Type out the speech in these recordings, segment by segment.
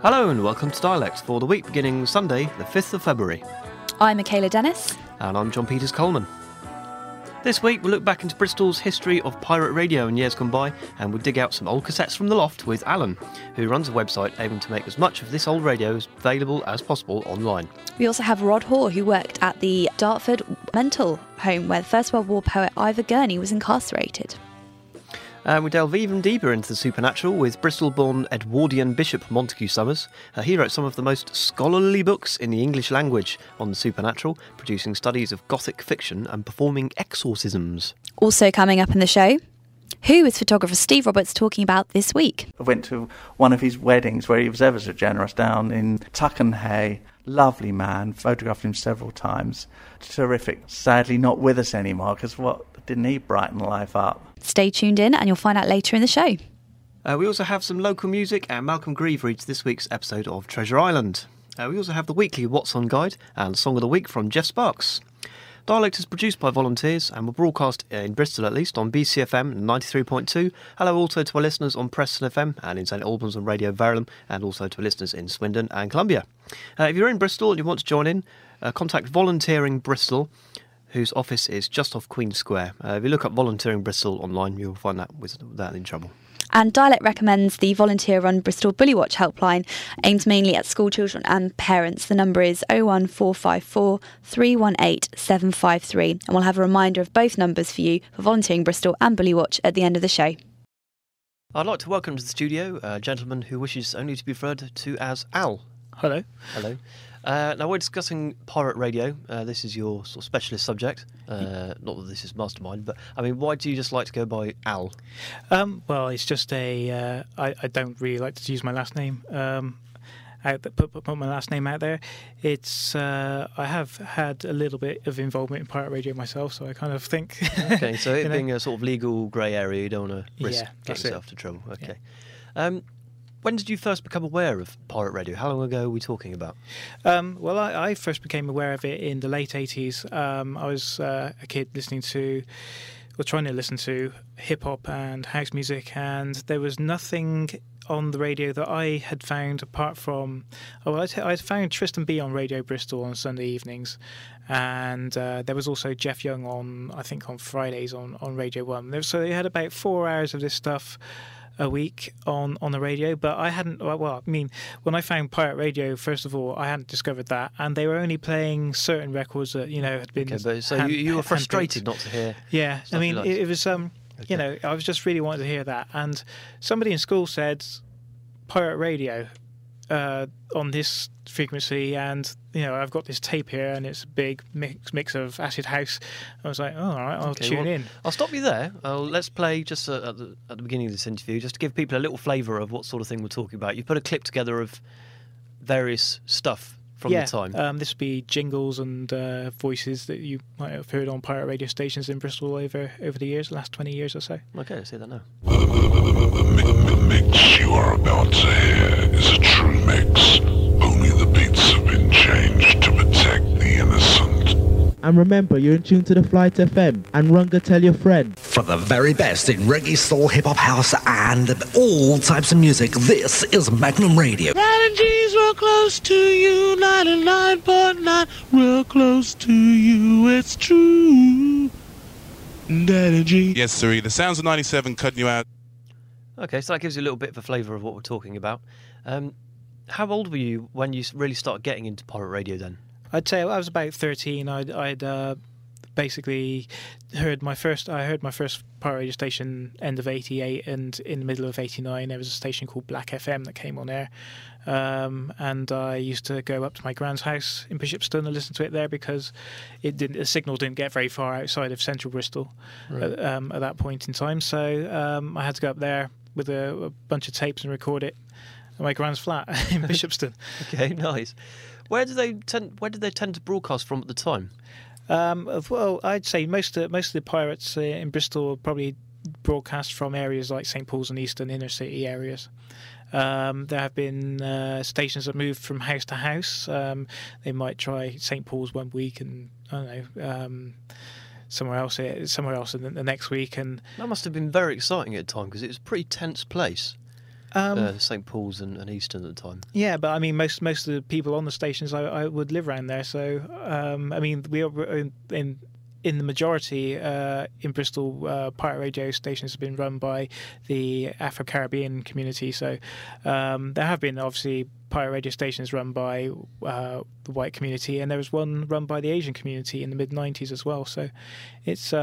Hello and welcome to Dialects for the week beginning Sunday, the 5th of February. I'm Michaela Dennis. And I'm John Peters Coleman. This week we'll look back into Bristol's history of pirate radio in years gone by, and we'll dig out some old cassettes from the loft with Alan, who runs a website aiming to make as much of this old radio available as possible online. We also have Rod Hoare, who worked at the Dartford mental home where the First World War poet Ivor Gurney was incarcerated. And we delve even deeper into the supernatural with Bristol-born Edwardian Bishop Montague Summers. He wrote some of the most scholarly books in the English language on the supernatural, producing studies of Gothic fiction and performing exorcisms. Also coming up in the show, who is photographer Steve Roberts talking about this week? I went to one of his weddings where he was ever so generous down in Tuckenhay. Lovely man, photographed him several times. Terrific. Sadly not with us anymore, because didn't he brighten life up? Stay tuned in and you'll find out later in the show. We also have some local music, and Malcolm Grieve reads this week's episode of Treasure Island. We also have the weekly What's On guide and Song of the Week from Jeff Sparks. Dialect is produced by volunteers and will broadcast in Bristol at least on BCFM 93.2. Hello also to our listeners on Preston FM and in St Albans on Radio Verulam, and also to our listeners in Swindon and Columbia. If you're in Bristol and you want to join in, contact Volunteering Bristol, whose office is just off Queen Square. If you look up Volunteering Bristol online, you'll find that without any trouble. And Dialect recommends the volunteer-run Bristol Bully Watch helpline, aimed mainly at school children and parents. The number is 01454 318 753, and we'll have a reminder of both numbers for you for Volunteering Bristol and Bully Watch at the end of the show. I'd like to welcome to the studio a gentleman who wishes only to be referred to as Al. Hello. Hello. Now we're discussing pirate radio. This is your sort of specialist subject. Not that this is Mastermind, but I mean, why do you just like to go by Al? Well, it's just I don't really like to use my last name. Put my last name out there. It's I have had a little bit of involvement in pirate radio myself, so I kind of think. Okay, so it being a sort of legal grey area, you don't want to risk getting yourself to trouble. Okay. Yeah. When did you first become aware of pirate radio? How long ago are we talking about? Well, I first became aware of it in the late 80s. I was a kid trying to listen to hip-hop and house music, and there was nothing on the radio that I had found apart from... I found Tristan B on Radio Bristol on Sunday evenings, and there was also Jeff Young on Fridays on Radio 1. So they had about 4 hours of this stuff a week on the radio, but I hadn't. Well, I mean, when I found pirate radio, first of all, I hadn't discovered that, and they were only playing certain records that had been. Okay, but so you were frustrated not to hear. Yeah, I mean, it was I was just really wanting to hear that, and somebody in school said pirate radio on this frequency, and I've got this tape here, and it's a big mix of acid house. I was like, all right, I'll tune in. I'll stop you there. Let's play just at the beginning of this interview, just to give people a little flavour of what sort of thing we're talking about. You put a clip together of various stuff from the time. This would be jingles and voices that you might have heard on pirate radio stations in Bristol over the years, the last 20 years or so. Okay, let's see that now. The mix you are about to hear is a true mix. Only the beats have been changed to protect the innocent. And remember, you're in tune to the Flight FM and Runga Tell Your Friend. For the very best in reggae, soul, hip-hop, house, and all types of music, this is Magnum Radio. Riding G's real close to you, 99.9, real close to you, it's true. Daddy G. Yes, sir. The sounds of 97 cutting you out. Okay, so that gives you a little bit of a flavour of what we're talking about. How old were you when you really started getting into pirate radio then? I'd say I was about 13. I'd basically heard my first pirate radio station end of 88, and in the middle of 89 there was a station called Black FM that came on air, and I used to go up to my grand's house in Bishopston and listen to it there because the signal didn't get very far outside of central Bristol at that point in time, so I had to go up there with a bunch of tapes and record it at my grand's flat in Bishopston. Okay, nice. Where did they tend to broadcast from at the time? Well, I'd say most of the pirates in Bristol probably broadcast from areas like St Paul's and Easton inner city areas. There have been stations that moved from house to house. They might try St Paul's one week and I don't know somewhere else in the next week. And that must have been very exciting at the time because it was a pretty tense place. St Paul's and Easton at the time. Yeah, but I mean, most of the people on the stations I would live around there. So I mean, we are in the majority in Bristol, pirate radio stations have been run by the Afro-Caribbean community. So there have been obviously pirate radio stations run by the white community, and there was one run by the Asian community in the mid-90s as well. So it's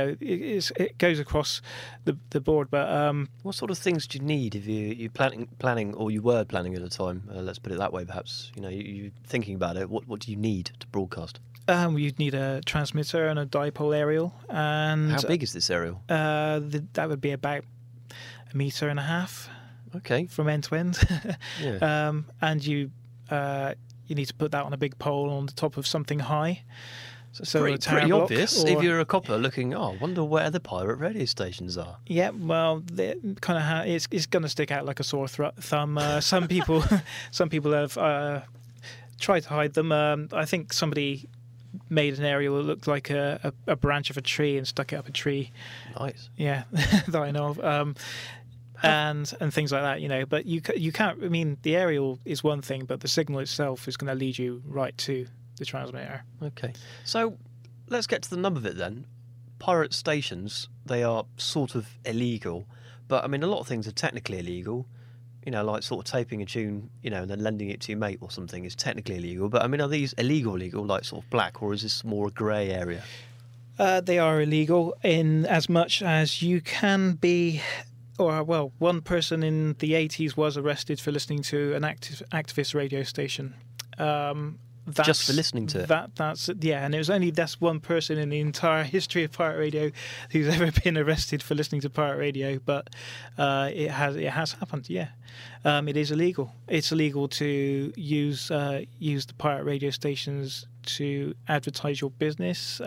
it goes across the board. But what sort of things do you need if you're planning or you were planning at the time? Let's put it that way, perhaps. You're thinking about it. What do you need to broadcast? You'd need a transmitter and a dipole aerial. And how big is this aerial? That would be about 1.5 meters. Okay. From end to end. Yeah. And you need to put that on a big pole on the top of something high. So pretty obvious. If you're a copper looking, I wonder where the pirate radio stations are. Yeah, well, kind of it's going to stick out like a sore thumb. Some people have tried to hide them. I think somebody made an aerial that looked like a branch of a tree and stuck it up a tree. Nice. Yeah, that I know of. And things like that, but you can't. I mean, the aerial is one thing, but the signal itself is going to lead you right to the transmitter. Okay, so let's get to the nub of it then. Pirate stations, they are sort of illegal, but I mean, a lot of things are technically illegal. Like sort of taping a tune, and then lending it to your mate or something is technically illegal. But I mean, are these illegal, like sort of black, or is this more a grey area? They are illegal in as much as you can be. Or, well, one person in the 80s was arrested for listening to an activist radio station. Just for listening to it? And it was that's one person in the entire history of pirate radio who's ever been arrested for listening to pirate radio. But it has happened, yeah. It is illegal. It's illegal to use the pirate radio stations to advertise your business,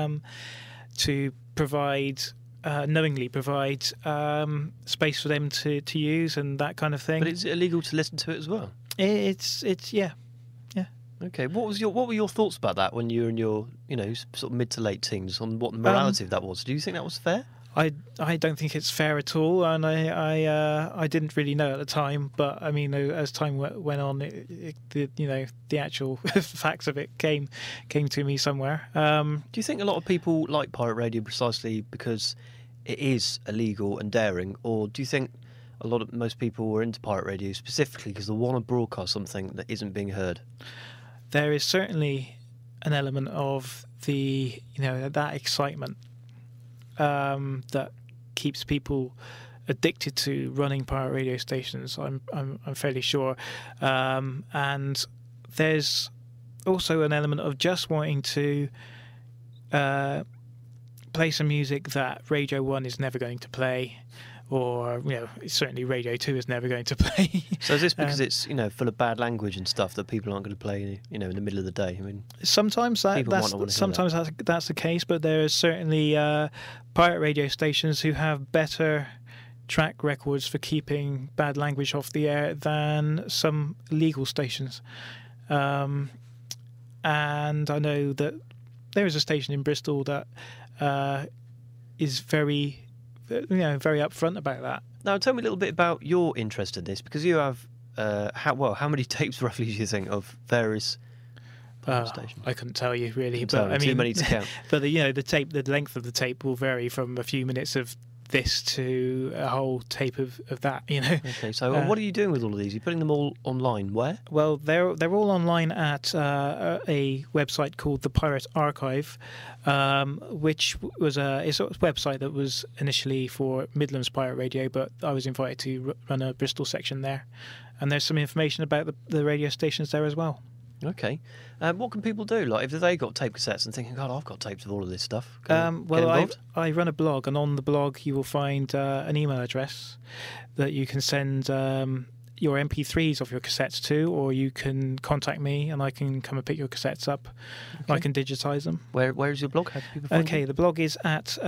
to provide... knowingly provide space for them to use and that kind of thing. But is it illegal to listen to it as well? It's yeah. Okay, what were your thoughts about that when you were in your sort of mid to late teens on what the morality of that was? Do you think that was fair? I don't think it's fair at all, and I didn't really know at the time. But I mean, as time went on, the actual facts of it came to me somewhere. Do you think a lot of people like pirate radio precisely because it is illegal and daring, or do you think most people were into pirate radio specifically because they want to broadcast something that isn't being heard? There is certainly an element of that excitement. That keeps people addicted to running pirate radio stations. I'm fairly sure, and there's also an element of just wanting to play some music that Radio 1 is never going to play, or certainly Radio 2 is never going to play. So is this because it's full of bad language and stuff that people aren't going to play in the middle of the day? I mean, sometimes that's the case, but there are certainly pirate radio stations who have better track records for keeping bad language off the air than some legal stations. And I know that there is a station in Bristol that is very upfront about that. Now, tell me a little bit about your interest in this, because you have how many tapes roughly do you think of various stations? I couldn't tell you really, too many to count. But the length of the tape will vary from a few minutes of this to a whole tape of that. Okay, so what are you doing with all of these? You're putting them all online. Where? Well, they're all online at a website called the Pirate Archive, which was a website that was initially for Midlands Pirate Radio, but I was invited to run a Bristol section there, and there's some information about the radio stations there as well. Okay. What can people do? Like, if they got tape cassettes and thinking, God, I've got tapes of all of this stuff. Well, I run a blog, and on the blog you will find an email address that you can send your MP3s of your cassettes to, or you can contact me and I can come and pick your cassettes up. Okay. I can digitise them. Where is your blog? How do people find it? The blog is at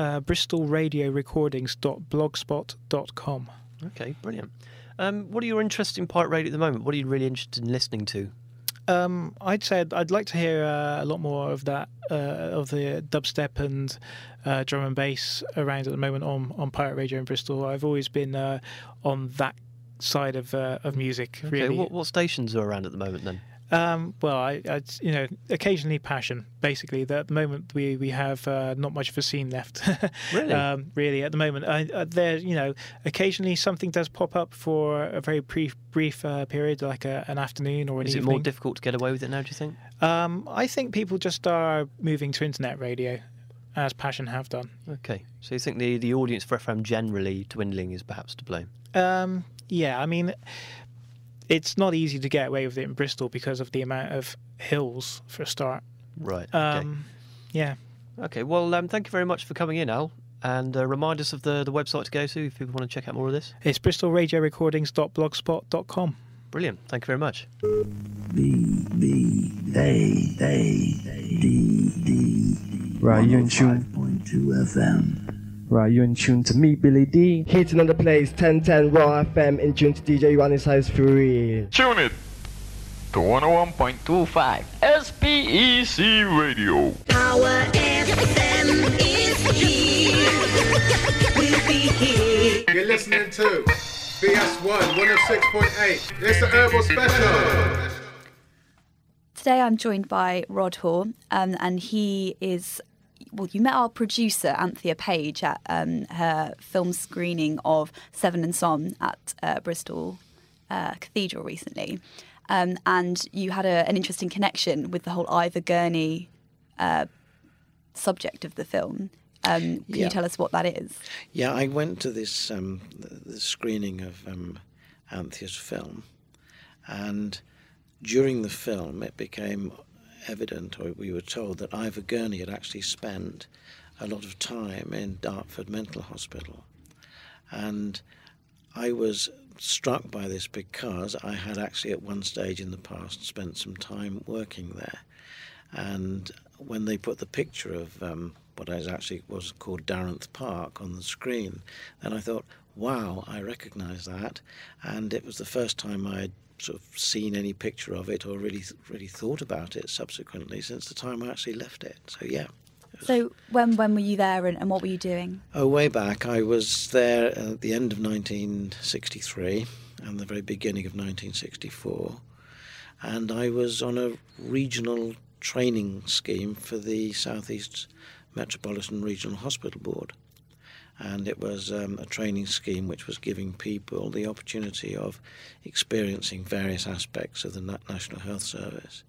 bristolradiorecordings.blogspot.com. Okay, brilliant. What are your interests in pirate radio at the moment? What are you really interested in listening to? I'd say I'd like to hear a lot more of that, of the dubstep and drum and bass around at the moment on pirate radio in Bristol. I've always been on that side of music. Okay, Really. what stations are around at the moment then? Well, I occasionally Passion. Basically, at the moment we have not much of a scene left. Really? Really, at the moment, there occasionally something does pop up for a very brief period, like an afternoon or an Is evening. it more difficult to get away with it now, do you think? I think people just are moving to internet radio, as Passion have done. Okay, so you think the audience for FM generally dwindling is perhaps to blame? Yeah, I mean, it's not easy to get away with it in Bristol because of the amount of hills, for a start. Right. Okay. Yeah. Okay. Well, thank you very much for coming in, Al, and remind us of the website to go to if people want to check out more of this. It's bristolradiorecordings.blogspot.com. Brilliant. Thank you very much. Right, you're in tune. 5.2 FM. Right, you're in tune to me, Billy D. Hitting on the place, 1010 Raw FM, in tune to DJ Ronnie Size for real. Tune it to 101.25 SPEC Radio. Power FM is here. We'll be here. You're listening to BS1 106.8. It's the Herbal Special. Today I'm joined by Rod Hoare, and he is... Well, you met our producer, Anthea Page, at her film screening of Seven and Son at Bristol Cathedral recently. And you had an interesting connection with the whole Ivor Gurney subject of the film. Can you tell us what that is? Yeah, I went to this the screening of Anthea's film, and during the film it became evident, or we were told, that Ivor Gurney had actually spent a lot of time in Dartford Mental Hospital. And I was struck by this because I had actually at one stage in the past spent some time working there. And when they put the picture of what was called Darenth Park on the screen, then I thought, wow, I recognise that. And it was the first time I had sort of seen any picture of it or really thought about it subsequently since the time I actually left it. So yeah. So when were you there and what were you doing? Oh, way back. I was there at the end of 1963 and the very beginning of 1964, and I was on a regional training scheme for the South East Metropolitan Regional Hospital Board. And it was a training scheme which was giving people the opportunity of experiencing various aspects of the National Health Service.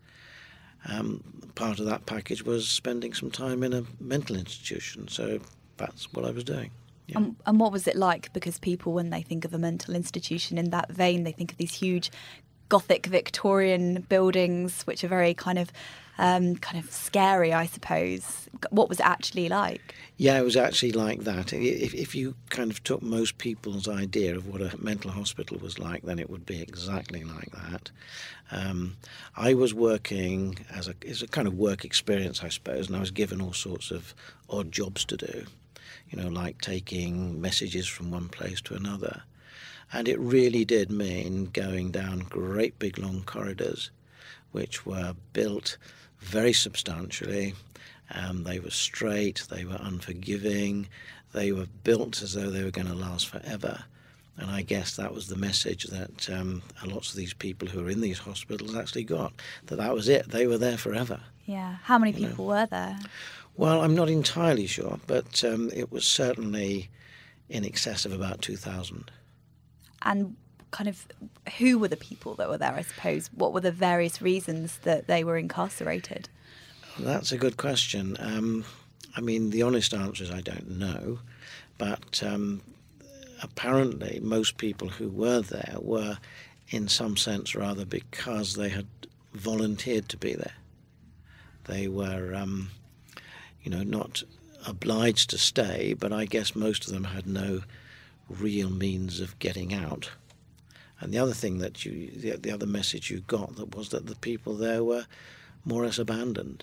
Part of that package was spending some time in a mental institution, so that's what I was doing. Yeah. And what was it like? Because people, when they think of a mental institution in that vein, they think of these huge Gothic Victorian buildings, which are very kind of scary, I suppose. What was it actually like? Yeah, it was actually like that. If you kind of took most people's idea of what a mental hospital was like, then it would be exactly like that. I was working as a kind of work experience, I suppose, and I was given all sorts of odd jobs to do, like taking messages from one place to another. And it really did mean going down great big long corridors, which were built very substantially. They were straight, they were unforgiving, they were built as though they were going to last forever. And I guess that was the message that lots of these people who are in these hospitals actually got, that was it, they were there forever. Yeah. How many people were there? Well, I'm not entirely sure, but it was certainly in excess of about 2,000. And kind of who were the people that were there, I suppose? What were the various reasons that they were incarcerated? That's a good question. I mean, the honest answer is I don't know. But apparently most people who were there were, in some sense rather, because they had volunteered to be there. They were, not obliged to stay, but I guess most of them had no real means of getting out. And the other thing that the other message you got was that the people there were more or less abandoned.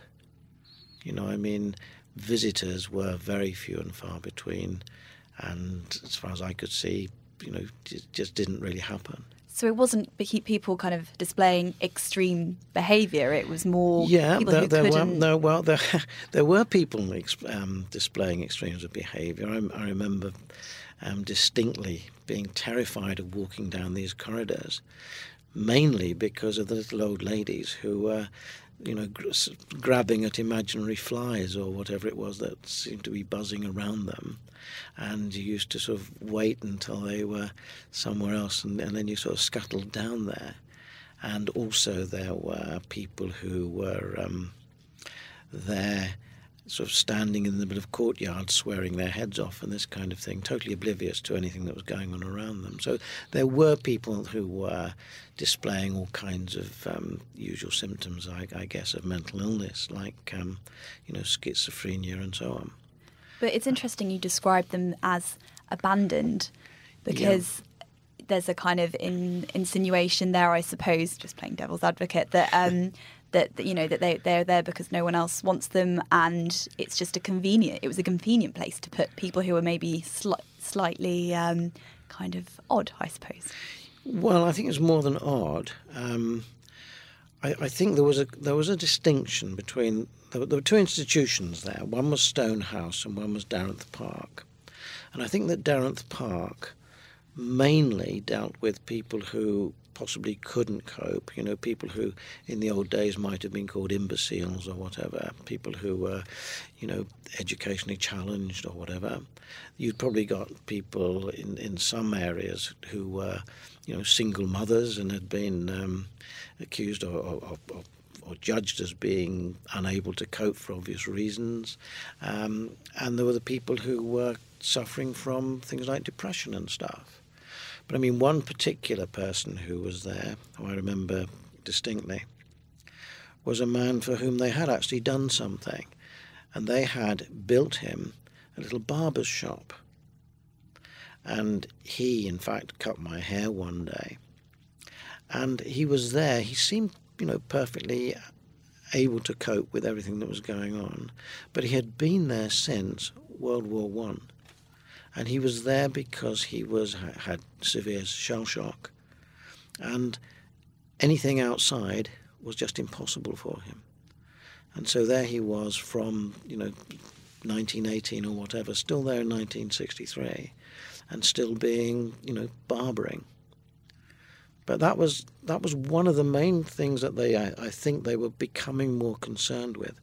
Visitors were very few and far between, and as far as I could see, it just didn't really happen. So it wasn't people kind of displaying extreme behaviour. It was more people who couldn't. There were people displaying extremes of behaviour. I remember distinctly being terrified of walking down these corridors, mainly because of the little old ladies who were, grabbing at imaginary flies or whatever it was that seemed to be buzzing around them. And you used to sort of wait until they were somewhere else, and then you sort of scuttled down there. And also there were people who were there sort of standing in the middle of courtyards swearing their heads off and this kind of thing, totally oblivious to anything that was going on around them. So there were people who were displaying all kinds of usual symptoms, I guess, of mental illness, like, schizophrenia and so on. But it's interesting you describe them as abandoned, because there's a kind of insinuation there, I suppose, just playing devil's advocate, that that they're there because no one else wants them, and it's just it was a convenient place to put people who are maybe slightly kind of odd, I suppose. Well, I think it's more than odd. I think there was a distinction between there were two institutions there. One was Stonehouse and one was Darenth Park, and I think that Darenth Park mainly dealt with people who possibly couldn't cope, people who in the old days might have been called imbeciles or whatever, people who were, educationally challenged or whatever. You'd probably got people in some areas who were, single mothers and had been accused or judged as being unable to cope for obvious reasons. And there were the people who were suffering from things like depression and stuff. But I mean, one particular person who was there, who I remember distinctly, was a man for whom they had actually done something. And they had built him a little barber's shop. And he, in fact, cut my hair one day. And he was there. He seemed, perfectly able to cope with everything that was going on. But he had been there since World War I. And he was there because he had severe shell shock, and anything outside was just impossible for him. And so there he was from 1918 or whatever, still there in 1963, and still being barbering. But that was one of the main things that I think they were becoming more concerned with.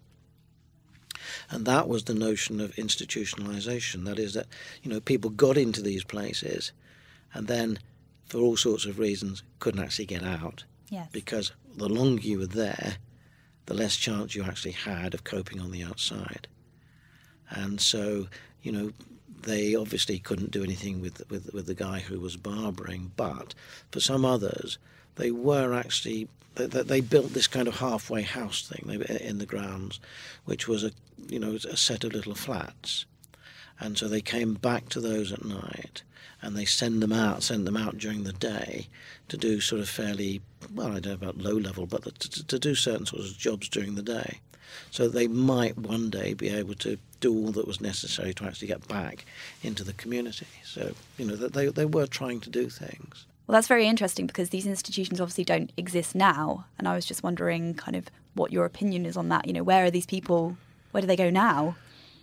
And that was the notion of institutionalization. That is that, people got into these places and then, for all sorts of reasons, couldn't actually get out. Yes. Because the longer you were there, the less chance you actually had of coping on the outside. And so, they obviously couldn't do anything with the guy who was barbering, but for some others, they were actually... They built this kind of halfway house thing in the grounds, which was a set of little flats, and so they came back to those at night, and they sent them out during the day to do sort of fairly, well, I don't know about low level, but to do certain sorts of jobs during the day, so they might one day be able to do all that was necessary to actually get back into the community. So they were trying to do things. Well, that's very interesting, because these institutions obviously don't exist now. And I was just wondering kind of what your opinion is on that. Where are these people? Where do they go now?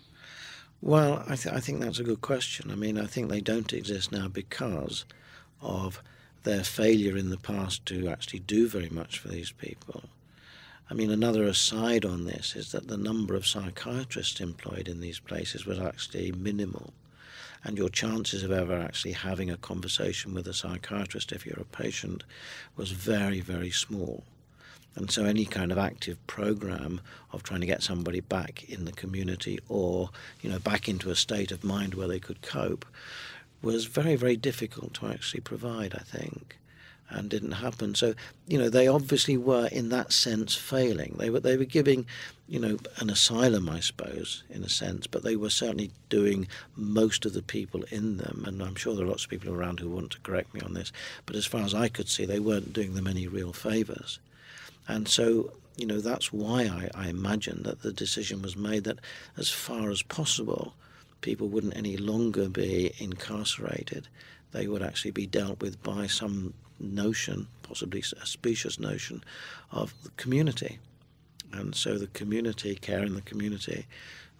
Well, I think that's a good question. I mean, I think they don't exist now because of their failure in the past to actually do very much for these people. I mean, another aside on this is that the number of psychiatrists employed in these places was actually minimal. And your chances of ever actually having a conversation with a psychiatrist if you're a patient was very, very small. And so any kind of active program of trying to get somebody back in the community or, back into a state of mind where they could cope was very, very difficult to actually provide, I think, and didn't happen. So, they obviously were, in that sense, failing. They were giving, an asylum, I suppose, in a sense, but they were certainly doing most of the people in them, and I'm sure there are lots of people around who want to correct me on this, but as far as I could see, they weren't doing them any real favours. And so, that's why I imagine that the decision was made that as far as possible, people wouldn't any longer be incarcerated. They would actually be dealt with by some notion, possibly a specious notion, of the community. And so the community, care in the community,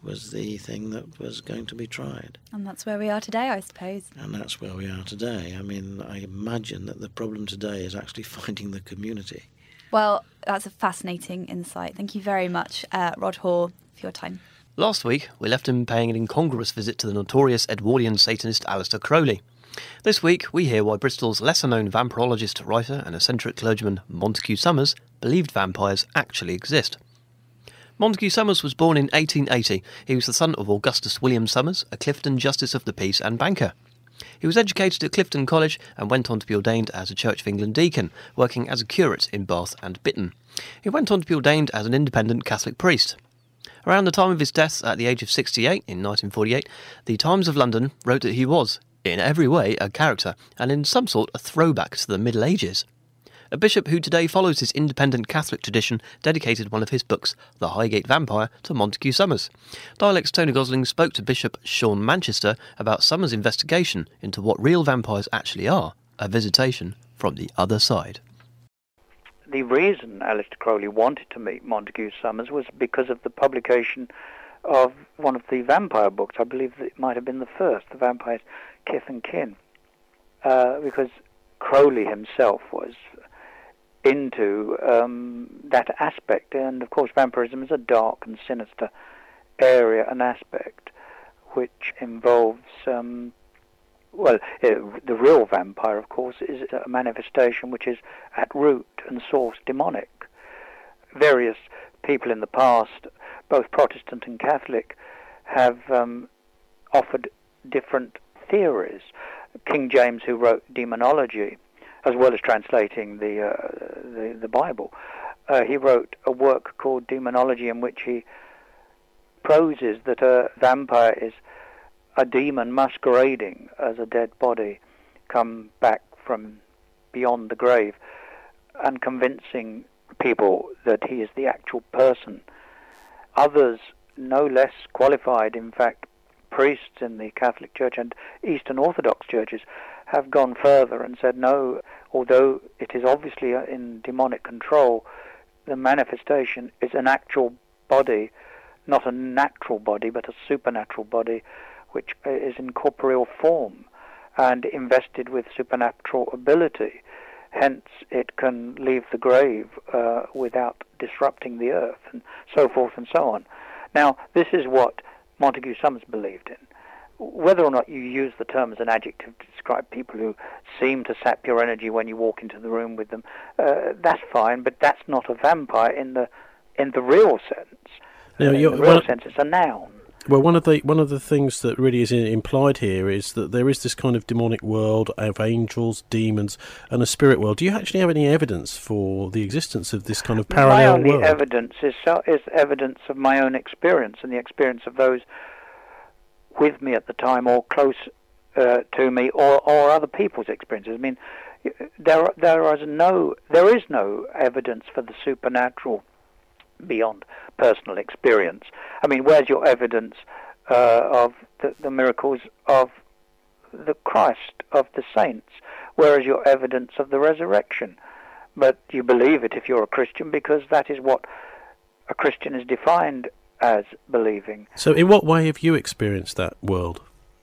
was the thing that was going to be tried. And that's where we are today, I suppose. And that's where we are today. I mean, I imagine that the problem today is actually finding the community. Well, that's a fascinating insight. Thank you very much, Rod Hoare, for your time. Last week, we left him paying an incongruous visit to the notorious Edwardian Satanist Aleister Crowley. This week, we hear why Bristol's lesser-known vampirologist, writer and eccentric clergyman Montague Summers believed vampires actually exist. Montague Summers was born in 1880. He was the son of Augustus William Summers, a Clifton Justice of the Peace and banker. He was educated at Clifton College and went on to be ordained as a Church of England deacon, working as a curate in Bath and Bitton. He went on to be ordained as an independent Catholic priest. Around the time of his death, at the age of 68 in 1948, the Times of London wrote that he was, in every way, a character, and in some sort a throwback to the Middle Ages. A bishop who today follows his independent Catholic tradition dedicated one of his books, The Highgate Vampire, to Montague Summers. Dialect's Tony Gosling spoke to Bishop Sean Manchester about Summers' investigation into what real vampires actually are, a visitation from the other side. The reason Aleister Crowley wanted to meet Montague Summers was because of the publication of one of the vampire books. I believe that it might have been the first, The Vampire's Kith and Kin, because Crowley himself was into that aspect, and of course vampirism is a dark and sinister area and aspect which involves the real vampire, of course, is a manifestation which is at root and source demonic. Various people in the past, both Protestant and Catholic, have offered different theories. King James, who wrote Demonology, as well as translating the Bible, he wrote a work called Demonology, in which he proses that a vampire is a demon masquerading as a dead body come back from beyond the grave, and convincing people that he is the actual person. Others, no less qualified, in fact, priests in the Catholic Church and Eastern Orthodox churches, have gone further and said no, although it is obviously in demonic control, the manifestation is an actual body, not a natural body, but a supernatural body, which is in corporeal form and invested with supernatural ability. Hence, it can leave the grave without disrupting the earth, and so forth and so on. Now, this is what Montague Summers believed in. Whether or not you use the term as an adjective to describe people who seem to sap your energy when you walk into the room with them, that's fine, but that's not a vampire in the real sense. Now, in the real sense, it's a noun. Well, one of the things that really is implied here is that there is this kind of demonic world of angels, demons, and a spirit world. Do you actually have any evidence for the existence of this kind of parallel world? My only evidence is evidence of my own experience and the experience of those with me at the time, or close to me, or other people's experiences. I mean, there is no evidence for the supernatural beyond personal experience. I mean, where's your evidence of the miracles of the Christ, of the saints? Where is your evidence of the resurrection? But you believe it if you're a Christian, because that is what a Christian is defined as believing. So in what way have you experienced that world?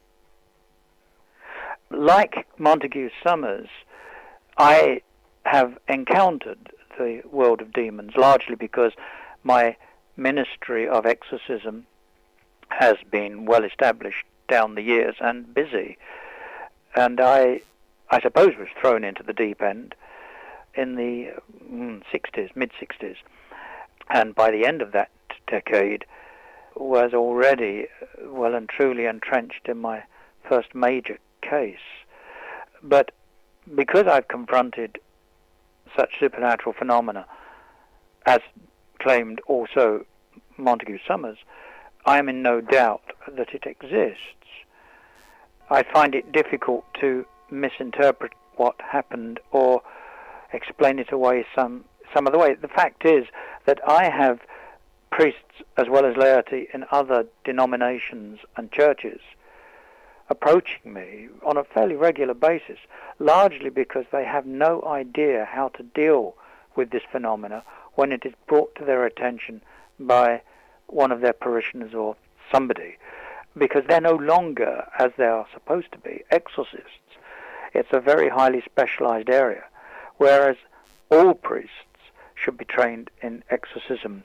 Like Montague Summers, I have encountered the world of demons, largely because my ministry of exorcism has been well established down the years and busy. And I suppose was thrown into the deep end in the mid-60s. And by the end of that decade, was already well and truly entrenched in my first major case. But because I've confronted such supernatural phenomena, as claimed also Montague Summers, I am in no doubt that it exists. I find it difficult to misinterpret what happened or explain it away some other way. The fact is that I have priests as well as laity in other denominations and churches approaching me on a fairly regular basis, largely because they have no idea how to deal with this phenomena when it is brought to their attention by one of their parishioners or somebody, because they're no longer, as they are supposed to be, exorcists. It's a very highly specialized area, whereas all priests should be trained in exorcism.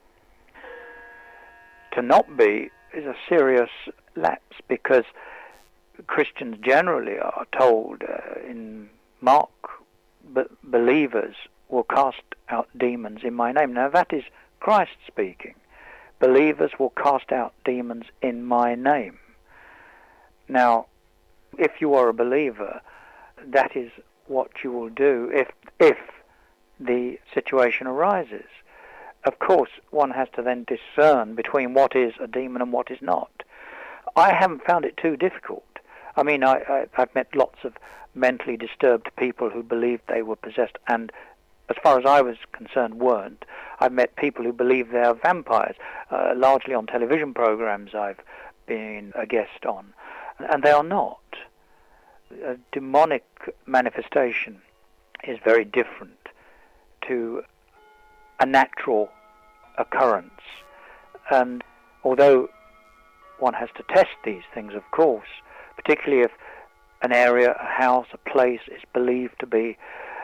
To not be is a serious lapse, because Christians generally are told in Mark, believers will cast out demons in my name. Now that is Christ speaking. Believers will cast out demons in my name. Now, if you are a believer, that is what you will do if the situation arises. Of course, one has to then discern between what is a demon and what is not. I haven't found it too difficult. I mean, I've met lots of mentally disturbed people who believed they were possessed, and as far as I was concerned, weren't. I've met people who believe they are vampires, largely on television programs I've been a guest on, and they are not. A demonic manifestation is very different to a natural occurrence. And although one has to test these things, of course, particularly if an area, a house, a place is believed to be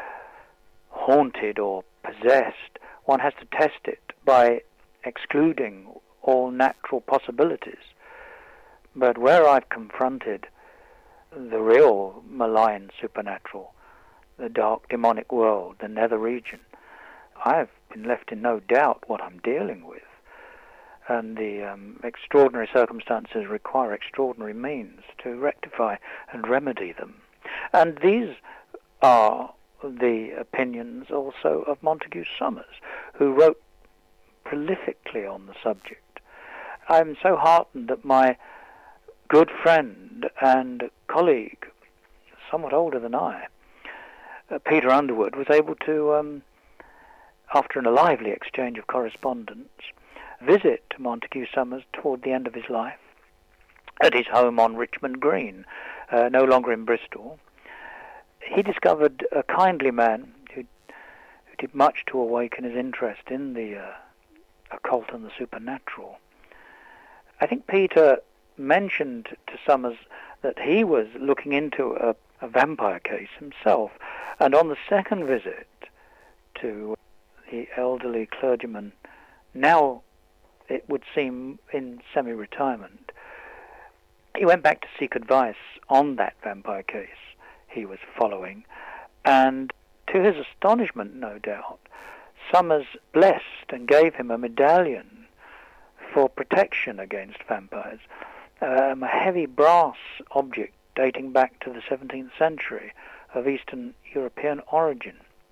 haunted or possessed, one has to test it by excluding all natural possibilities. But where I've confronted the real malign supernatural, the dark demonic world, the nether region, I've been left in no doubt what I'm dealing with. And the extraordinary circumstances require extraordinary means to rectify and remedy them. And these are the opinions also of Montague Summers, who wrote prolifically on the subject. I'm so heartened that my good friend and colleague, somewhat older than I, Peter Underwood, was able to, after a lively exchange of correspondence, visit Montague Summers toward the end of his life at his home on Richmond Green, no longer in Bristol. He discovered a kindly man who did much to awaken his interest in the occult and the supernatural. I think Peter mentioned to Summers that he was looking into a vampire case himself, and on the second visit to the elderly clergyman, now it would seem in semi-retirement, he went back to seek advice on that vampire case he was following, and to his astonishment, no doubt, Summers blessed and gave him a medallion for protection against vampires, a heavy brass object dating back to the 17th century of Eastern European origin.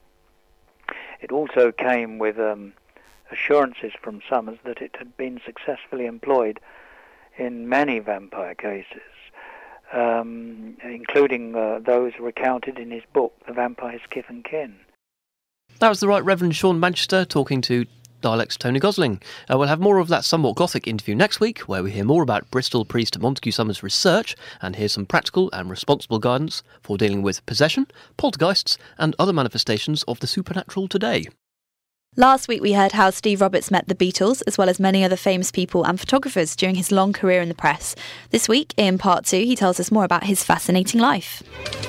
It also came with assurances from Summers that it had been successfully employed in many vampire cases, including those recounted in his book, The Vampire's Kith and Kin. That was the Right Reverend Sean Manchester talking to Dialect's Tony Gosling. We'll have more of that somewhat gothic interview next week, where we hear more about Bristol priest Montague Summers' research and hear some practical and responsible guidance for dealing with possession, poltergeists and other manifestations of the supernatural today. Last week we heard how Steve Roberts met the Beatles, as well as many other famous people and photographers during his long career in the press. This week, in part 2, he tells us more about his fascinating life.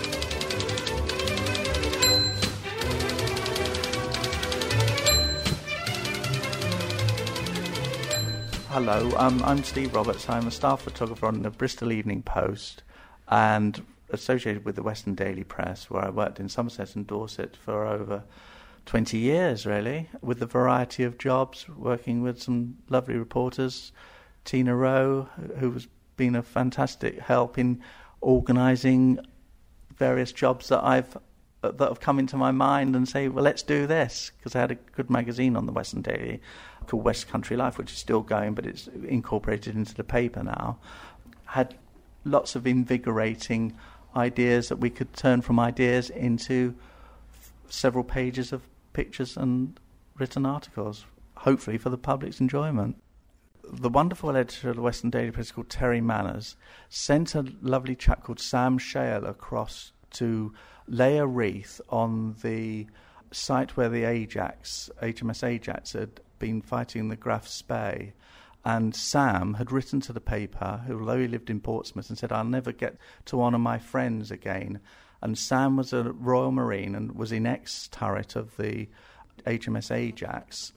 Hello, I'm Steve Roberts. I'm a staff photographer on the Bristol Evening Post and associated with the Western Daily Press, where I worked in Somerset and Dorset for over 20 years, really, with a variety of jobs, working with some lovely reporters. Tina Rowe, who has been a fantastic help in organising various jobs that have come into my mind and say, well, let's do this, because I had a good magazine on the Western Daily called West Country Life, which is still going, but it's incorporated into the paper now. Had lots of invigorating ideas that we could turn from ideas into several pages of pictures and written articles, hopefully for the public's enjoyment. The wonderful editor of the Western Daily Press, called Terry Manners, sent a lovely chap called Sam Shale across to lay a wreath on the site where the HMS Ajax had been fighting the Graf Spee, And Sam had written to the paper, although he lived in Portsmouth, and said, I'll never get to honour my friends again. And Sam was a Royal Marine and was in ex-turret of the HMS Ajax.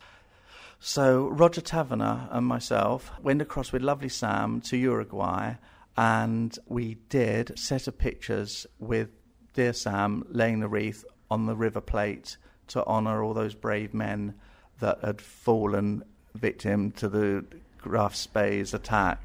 So Roger Taverner and myself went across with lovely Sam to Uruguay, and we did a set of pictures with dear Sam laying the wreath on the River Plate to honour all those brave men that had fallen victim to the Graf Spey's attack.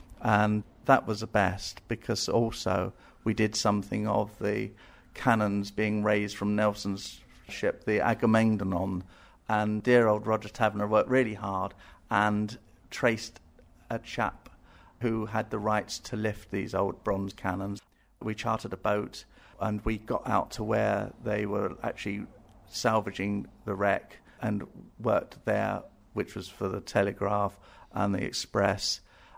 And that was the best, because also we did something of the cannons being raised from Nelson's ship, the Agamemnon, and dear old Roger Taverner worked really hard and traced a chap who had the rights to lift these old bronze cannons. We chartered a boat and we got out to where they were actually salvaging the wreck and worked there, which was for the Telegraph and the Express,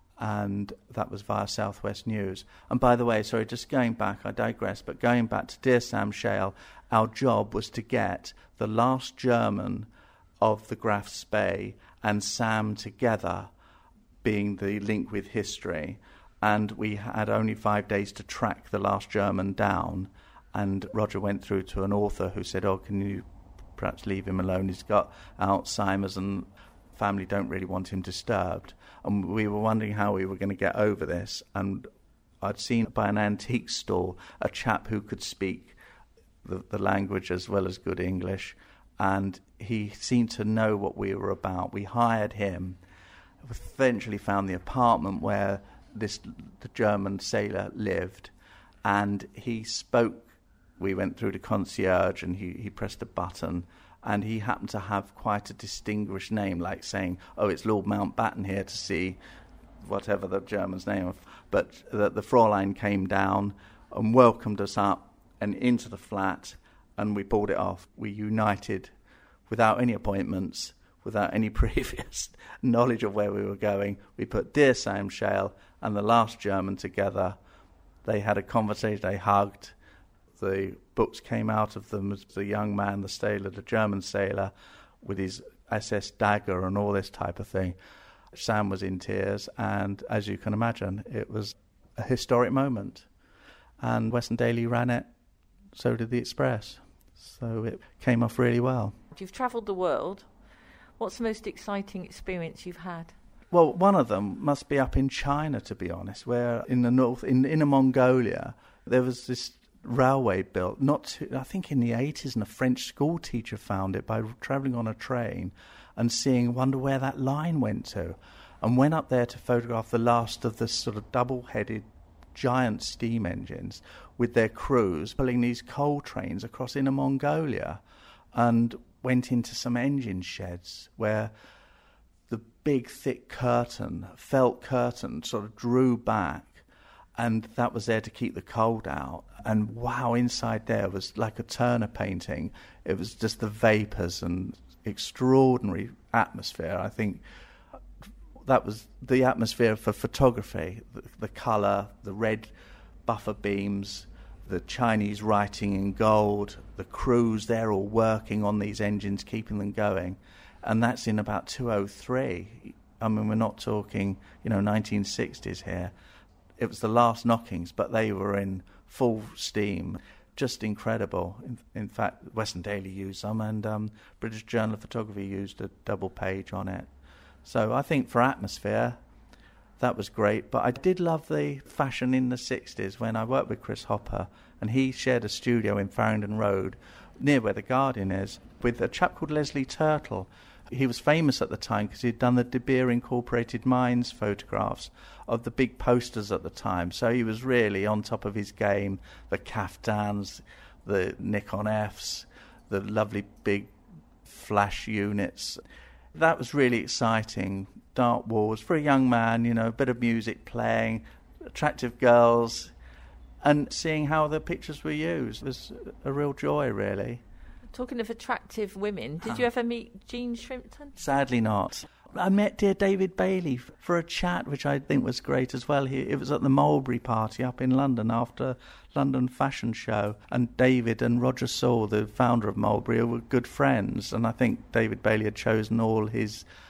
and that was via Southwest News. And by the way, sorry, just going back, I digress, but going back to dear Sam Shale, our job was to get the last German of the Graf Spey and Sam together, being the link with history. And we had only 5 days to track the last German down, and Roger went through to an author who said, oh, can you perhaps leave him alone? He's got Alzheimer's and family don't really want him disturbed. And we were wondering how we were going to get over this. And I'd seen by an antique store a chap who could speak the language as well as good English, and he seemed to know what we were about. We hired him, eventually found the apartment where the German sailor lived, and he spoke. We went through the concierge, and he pressed a button, and he happened to have quite a distinguished name, like saying, oh, it's Lord Mountbatten here to see whatever the German's name was. But the Fräulein came down and welcomed us up and into the flat, and we pulled it off. We united without any appointments, without any previous knowledge of where we were going. We put dear Sam Shale and the last German together. They had a conversation, they hugged. The books came out of them as the young man, the sailor, the German sailor, with his SS dagger and all this type of thing. Sam was in tears, and as you can imagine, it was a historic moment. And Western Daily ran it, so did the Express. So it came off really well. You've travelled the world. What's the most exciting experience you've had? Well, one of them must be up in China, to be honest, where in the north, in Inner Mongolia, there was this railway built, I think in the 80s, and a French school teacher found it by travelling on a train and wonder where that line went to, and went up there to photograph the last of the sort of double-headed giant steam engines with their crews pulling these coal trains across Inner Mongolia, and went into some engine sheds where the big thick felt curtain sort of drew back, and that was there to keep the cold out. And wow, inside there was like a Turner painting. It was just the vapours and extraordinary atmosphere. I think that was the atmosphere for photography, the colour, the red buffer beams, the Chinese writing in gold, the crews, they're all working on these engines, keeping them going. And that's in about 203. I mean, we're not talking, 1960s here. It was the last knockings, but they were in full steam. Just incredible. In fact, Western Daily used some, and British Journal of Photography used a double page on it. So I think for atmosphere, that was great. But I did love the fashion in the 60s when I worked with Chris Hopper, and he shared a studio in Farringdon Road, near where the Guardian is, with a chap called Leslie Turtle. He was famous at the time because he'd done the De Beer Incorporated Mines photographs of the big posters at the time. So he was really on top of his game. The Caftans, the Nikon Fs, the lovely big flash units. That was really exciting. Dark walls for a young man, a bit of music playing, attractive girls, and seeing how the pictures were used was a real joy, really. Talking of attractive women, did you ever meet Jean Shrimpton? Sadly not. I met dear David Bailey for a chat, which I think was great as well. It was at the Mulberry Party up in London after London Fashion Show, and David and Roger Saul, the founder of Mulberry, were good friends, and I think David Bailey had chosen all his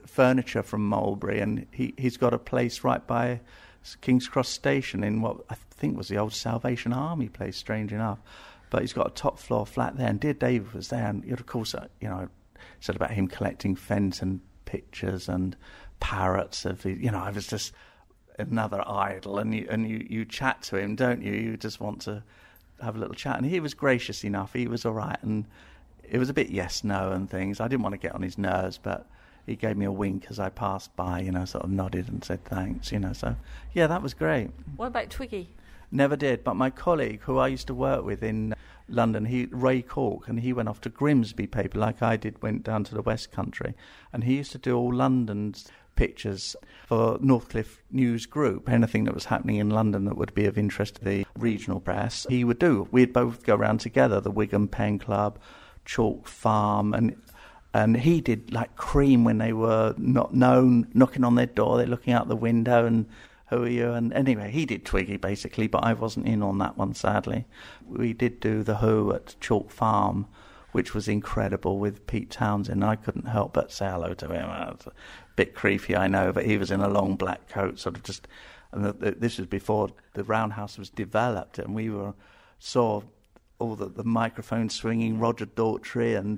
furniture from Mulberry, and he's got a place right by King's Cross Station in what I think was the old Salvation Army place, strange enough. But he's got a top floor flat there, and Dear David was there, and of course, said about him collecting Fenton pictures and parrots of, I was just another idol, and you chat to him, don't you? You just want to have a little chat, and he was gracious enough. He was all right, and it was a bit yes, no, and things. I didn't want to get on his nerves, but he gave me a wink as I passed by, sort of nodded and said thanks, so yeah, that was great. What about Twiggy? Never did, but my colleague, who I used to work with in London, Ray Cork, and he went off to Grimsby paper like I did, went down to the West Country, and he used to do all London's pictures for Northcliffe News Group. Anything that was happening in London that would be of interest to the regional press, he would do. We'd both go around together, the Wigan Pen Club, Chalk Farm, and he did like Cream when they were not known, knocking on their door, they're looking out the window and who are you? And anyway, he did Twiggy basically, but I wasn't in on that one, sadly. We did do The Who at Chalk Farm, which was incredible, with Pete Townsend. I couldn't help but say hello to him. It was a bit creepy, I know, but he was in a long black coat, sort of just. And this was before the Roundhouse was developed, and we saw all the microphones swinging, Roger Daltrey, and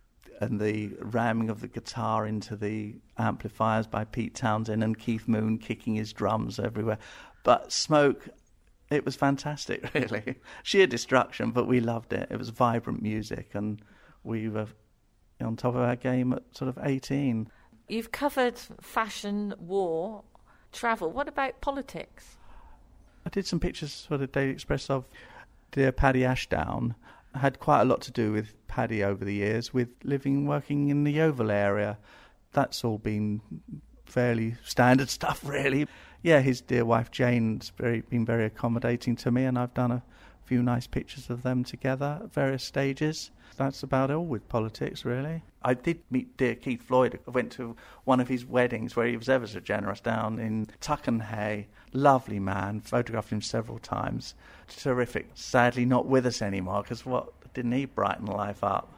the ramming of the guitar into the amplifiers by Pete Townsend, and Keith Moon kicking his drums everywhere. But Smoke, it was fantastic, really. Sheer destruction, but we loved it. It was vibrant music, and we were on top of our game at sort of 18. You've covered fashion, war, travel. What about politics? I did some pictures for the Daily Express of dear Paddy Ashdown. I had quite a lot to do with Paddy over the years, with living and working in the Yeovil area. That's all been fairly standard stuff, really. Yeah, his dear wife Jane's been very accommodating to me, and I've done a few nice pictures of them together at various stages. That's about all with politics, really. I did meet dear Keith Floyd. I went to one of his weddings where he was ever so generous down in Tuckenhay. Lovely man, photographed him several times. Terrific. Sadly not with us anymore, because didn't he brighten life up?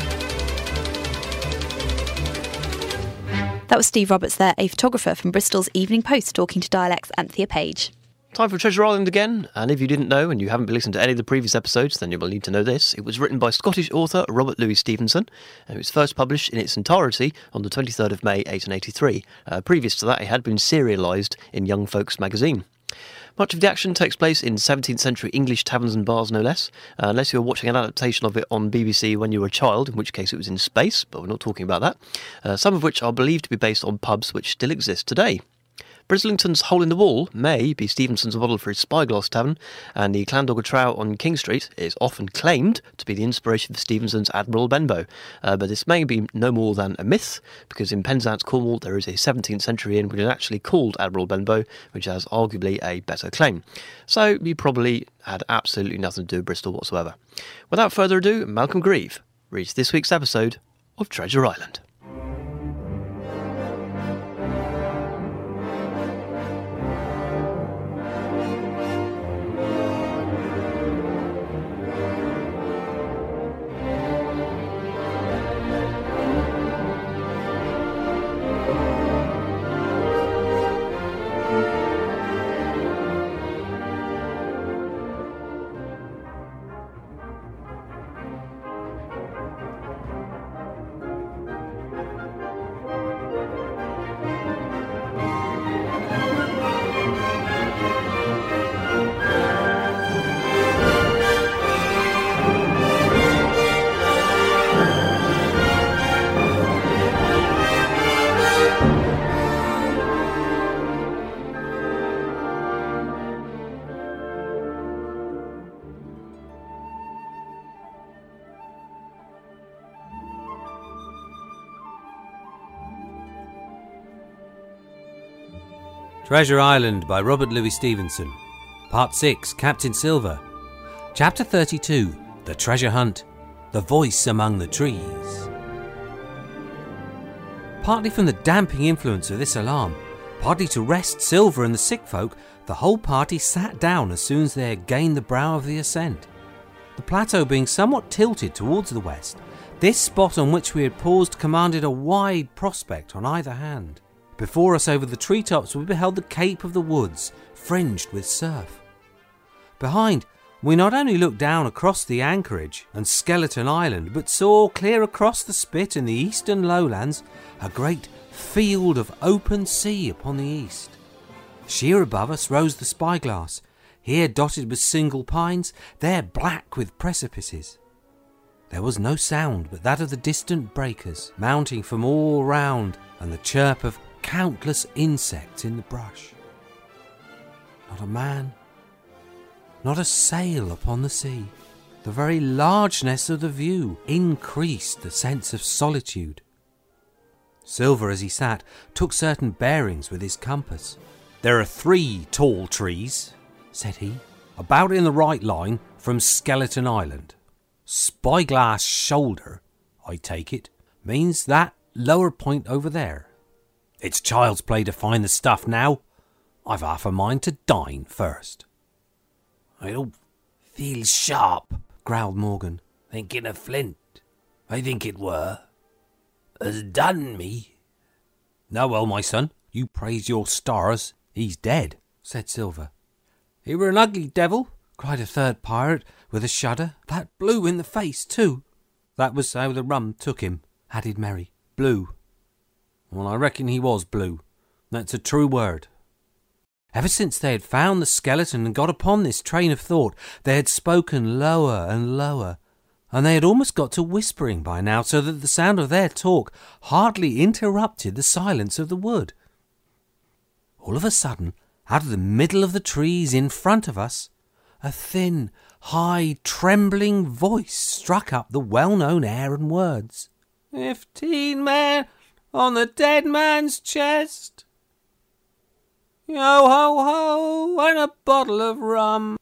That was Steve Roberts there, a photographer from Bristol's Evening Post, talking to Dialect's Anthea Page. Time for Treasure Island again, and if you didn't know and you haven't been listening to any of the previous episodes, then you will need to know this. It was written by Scottish author Robert Louis Stevenson, and it was first published in its entirety on the 23rd of May 1883. Previous to that, it had been serialised in Young Folks magazine. Much of the action takes place in 17th century English taverns and bars, no less, unless you were watching an adaptation of it on BBC when you were a child, in which case it was in space, but we're not talking about that, some of which are believed to be based on pubs which still exist today. Brislington's Hole in the Wall may be Stevenson's model for his Spyglass Tavern, and the Clandogher Trow on King Street is often claimed to be the inspiration for Stevenson's Admiral Benbow. But this may be no more than a myth, because in Penzance, Cornwall, there is a 17th century inn which is actually called Admiral Benbow, which has arguably a better claim. So you probably had absolutely nothing to do with Bristol whatsoever. Without further ado, Malcolm Grieve reads this week's episode of Treasure Island. Treasure Island by Robert Louis Stevenson. Part 6, Captain Silver. Chapter 32, The Treasure Hunt, The Voice Among the Trees. Partly from the damping influence of this alarm, partly to rest Silver and the sick folk, the whole party sat down as soon as they had gained the brow of the ascent. The plateau being somewhat tilted towards the west, This spot on which we had paused commanded a wide prospect on either hand. Before us over the treetops we beheld the Cape of the Woods, fringed with surf. Behind, we not only looked down across the anchorage and Skeleton Island, but saw clear across the spit in the eastern lowlands a great field of open sea upon the east. Sheer above us rose the Spyglass, here dotted with single pines, there black with precipices. There was no sound but that of the distant breakers mounting from all round and the chirp of countless insects in the brush. Not a man, not a sail upon the sea. The very largeness of the view increased the sense of solitude. Silver, as he sat, took certain bearings with his compass. "There are 3 tall trees," said he, "about in the right line from Skeleton Island. Spyglass Shoulder, I take it, means that lower point over there. It's child's play to find the stuff now. I've half a mind to dine first." "I don't feel sharp," growled Morgan. "Thinking of Flint, I think it were, has done me." "No, well, my son, you praise your stars. He's dead," said Silver. "He were an ugly devil," cried a third pirate with a shudder. "That blue in the face, too." "That was how the rum took him," added Merry. "Blue. Well, I reckon he was blue. That's a true word." Ever since they had found the skeleton and got upon this train of thought, they had spoken lower and lower, and they had almost got to whispering by now, so that the sound of their talk hardly interrupted the silence of the wood. All of a sudden, out of the middle of the trees in front of us, a thin, high, trembling voice struck up the well-known air and words. 15 men on the dead man's chest. Yo ho ho, and a bottle of rum.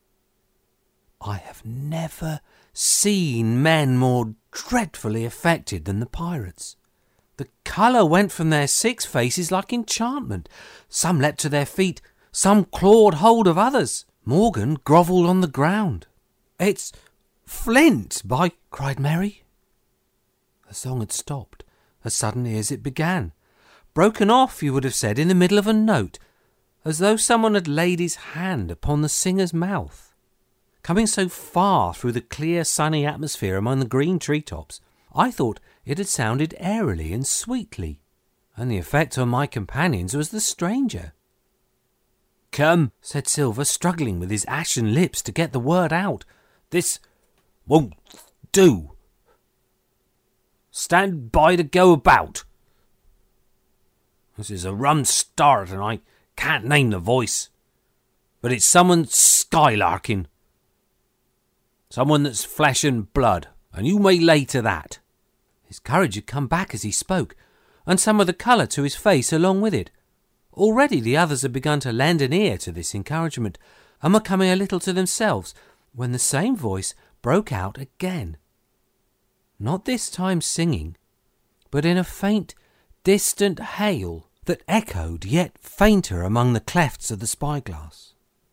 I have never seen men more dreadfully affected than the pirates. The colour went from their 6 faces like enchantment. Some leapt to their feet, some clawed hold of others. Morgan grovelled on the ground. "It's Flint, by," cried Merry. The song had stopped as suddenly as it began, broken off, you would have said, in the middle of a note, as though someone had laid his hand upon the singer's mouth. Coming so far through the clear sunny atmosphere among the green treetops, I thought it had sounded airily and sweetly, and the effect on my companions was the stranger. "Come," said Silver, struggling with his ashen lips to get the word out. "This won't do. Stand by to go about. This is a rum start, and I can't name the voice, but it's someone skylarking. Someone that's flesh and blood, and you may lay to that." His courage had come back as he spoke, and some of the colour to his face along with it. Already the others had begun to lend an ear to this encouragement, and were coming a little to themselves, when the same voice broke out again. Not this time singing, but in a faint, distant hail that echoed yet fainter among the clefts of the Spyglass.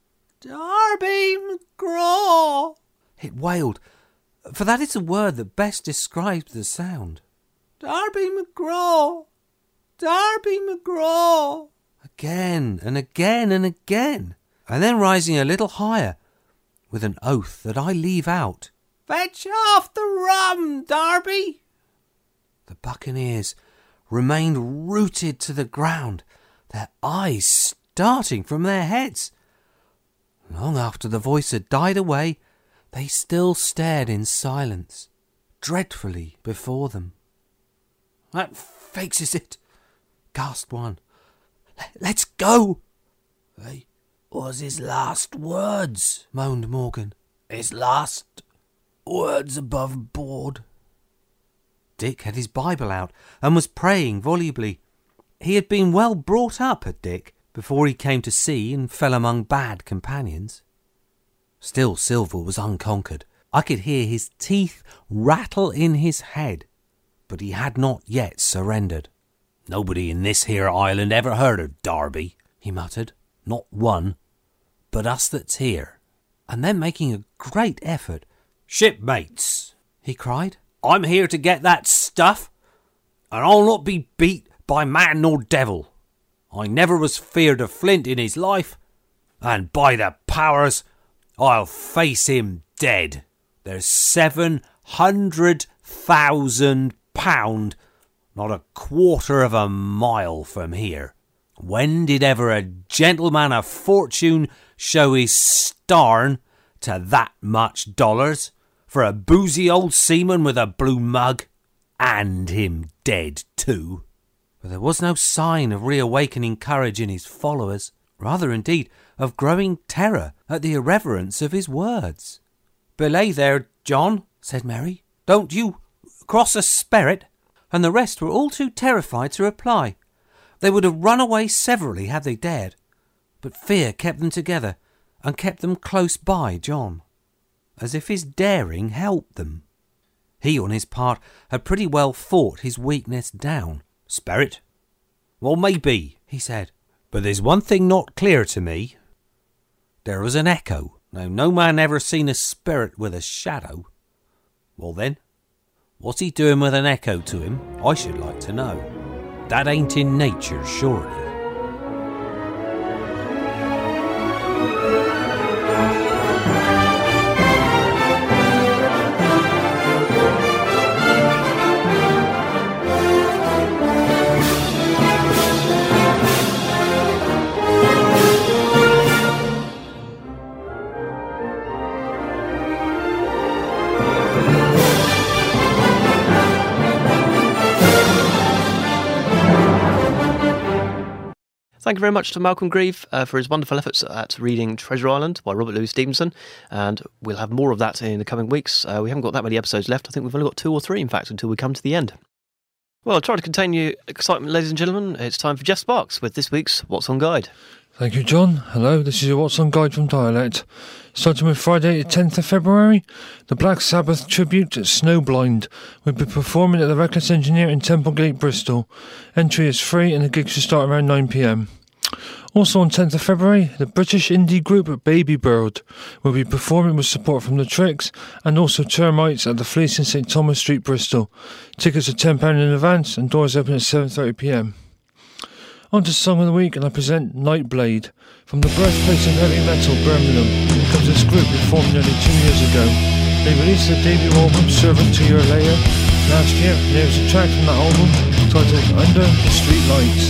"Darby McGraw!" it wailed, for that is the word that best describes the sound. "Darby McGraw! Darby McGraw!" Again and again and again, and then rising a little higher, with an oath that I leave out. "Fetch off the rum, Darby!" The buccaneers remained rooted to the ground, their eyes starting from their heads. Long after the voice had died away, they still stared in silence, dreadfully before them. "That fixes it," gasped one. "Let's go." "They was his last words," moaned Morgan. "His last words above board." Dick had his Bible out and was praying volubly. He had been well brought up, had Dick, before he came to sea and fell among bad companions. Still Silver was unconquered. I could hear his teeth rattle in his head, but he had not yet surrendered. "Nobody in this here island ever heard of Darby," he muttered. "Not one, but us that's here." And then, making a great effort, "Shipmates," he cried, I'm here to get that stuff, and I'll not be beat by man nor devil. I never was feared of Flint in his life, and by the powers, I'll face him dead. There's £700,000, not a quarter of a mile from here. When did ever a gentleman of fortune show his starn to that much dollars for a boozy old seaman with a blue mug, and him dead too? But there was no sign of reawakening courage in his followers, rather indeed of growing terror at the irreverence of his words. "Belay there, John," said Mary. "Don't you cross a sperrit?" And the rest were all too terrified to reply. They would have run away severally had they dared, but fear kept them together and kept them close by John, as if his daring helped them. He, on his part, had pretty well fought his weakness down. "Sperrit? Well, maybe," he said, "but there's one thing not clear to me. There was an echo. Now, no man ever seen a spirit with a shadow. Well then, what's he doing with an echo to him, I should like to know. That ain't in nature, surely." Thank you very much to Malcolm Grieve for his wonderful efforts at reading Treasure Island by Robert Louis Stevenson, and we'll have more of that in the coming weeks. We haven't got that many episodes left. I think we've only got 2 or 3, in fact, until we come to the end. Well, try to contain your excitement, ladies and gentlemen. It's time for Jeff Sparks with this week's What's On Guide. Thank you, John. Hello, this is your What's On Guide from Dialect. Starting with Friday, the 10th of February, the Black Sabbath tribute at Snowblind will be performing at the Reckless Engineer in Templegate, Bristol. Entry is free and the gig should start around 9 p.m. Also on 10th of February, the British indie group Baby Bird will be performing with support from the Tricks and also Termites at the Fleece in St Thomas Street, Bristol. Tickets are £10 in advance and doors open at 7:30 p.m. On to Song of the Week, and I present Nightblade. From the birthplace of heavy metal, Birmingham, comes this group who formed nearly 2 years ago. They released their debut album, Servant to Your Lair, last year, and there was a track from that album titled Under the Street Lights.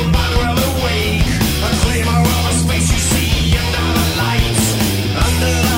Under the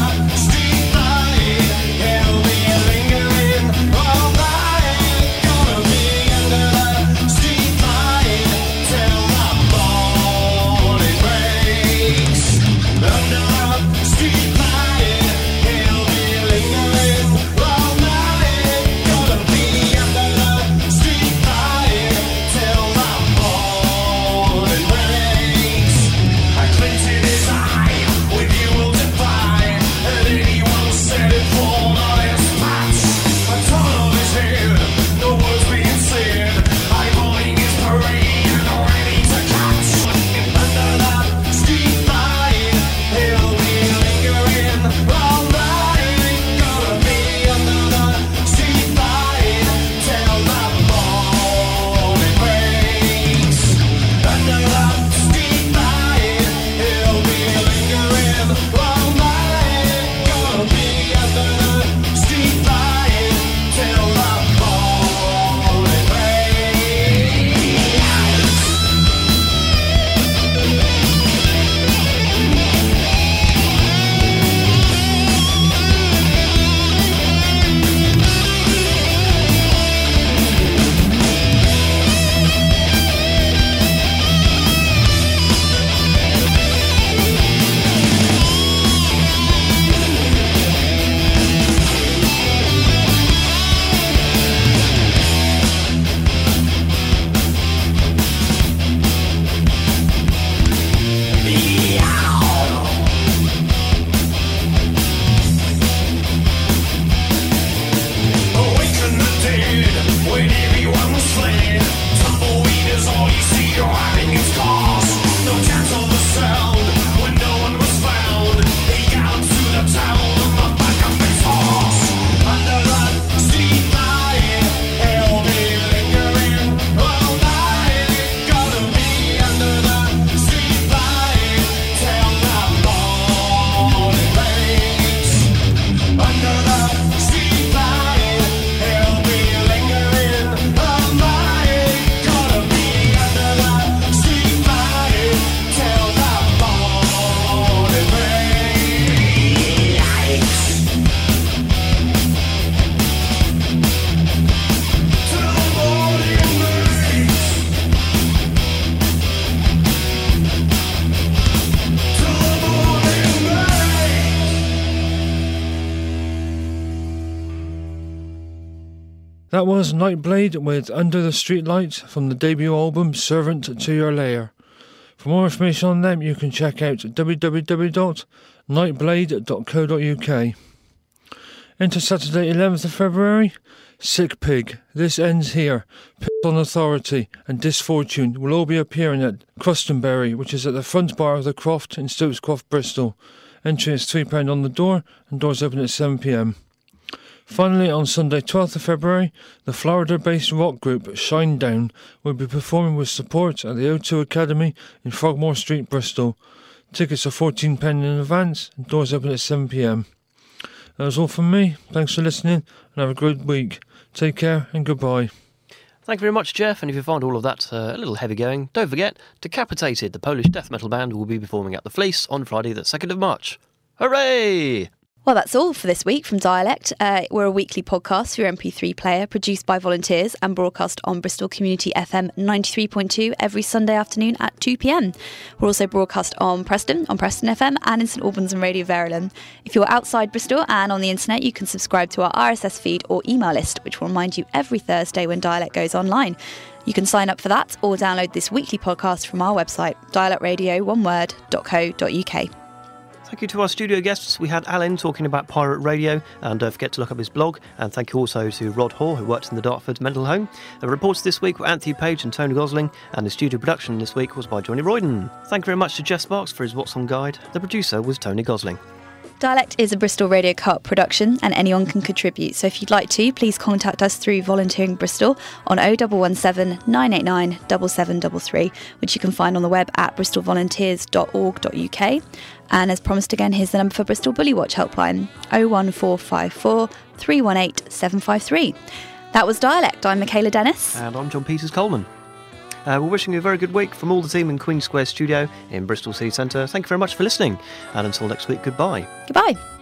That was Nightblade with Under the Streetlight from the debut album Servant to Your Lair. For more information on them, you can check out www.nightblade.co.uk. Into Saturday 11th of February, Sick Pig, This Ends Here, Piss on Authority and Disfortune will all be appearing at Crustonberry, which is at the front bar of the Croft in Stokes Croft, Bristol. Entry is £3 on the door and doors open at 7 p.m. Finally, on Sunday 12th of February, the Florida-based rock group Shinedown will be performing with support at the O2 Academy in Frogmore Street, Bristol. Tickets are £14 in advance and doors open at 7 p.m. That was all from me. Thanks for listening and have a good week. Take care and goodbye. Thank you very much, Jeff, and if you find all of that a little heavy going, don't forget, Decapitated, the Polish death metal band, will be performing at the Fleece on Friday the 2nd of March. Hooray! Well, that's all for this week from Dialect. We're a weekly podcast for your MP3 player, produced by volunteers and broadcast on Bristol Community FM 93.2 every Sunday afternoon at 2 p.m. We're also broadcast on Preston FM, and in St Albans and Radio Verulam. If you're outside Bristol and on the internet, you can subscribe to our RSS feed or email list, which will remind you every Thursday when Dialect goes online. You can sign up for that or download this weekly podcast from our website, dialectradio.co.uk. Thank you to our studio guests. We had Alan talking about pirate radio, and don't forget to look up his blog. And thank you also to Rod Hoare, who works in the Dartford Mental Home. The reporters this week were Anthony Page and Tony Gosling, and the studio production this week was by Johnny Royden. Thank you very much to Jeff Sparks for his What's On guide. The producer was Tony Gosling. Dialect is a Bristol Radio Co-op production and anyone can contribute. So if you'd like to, please contact us through Volunteering Bristol on 0117 989 7733, which you can find on the web at bristolvolunteers.org.uk. And as promised again, here's the number for Bristol Bully Watch helpline, 01454 318 753. That was Dialect. I'm Michaela Dennis. And I'm John Peters Coleman. We're wishing you a very good week from all the team in Queen Square Studio in Bristol City Centre. Thank you very much for listening. And until next week, goodbye. Goodbye.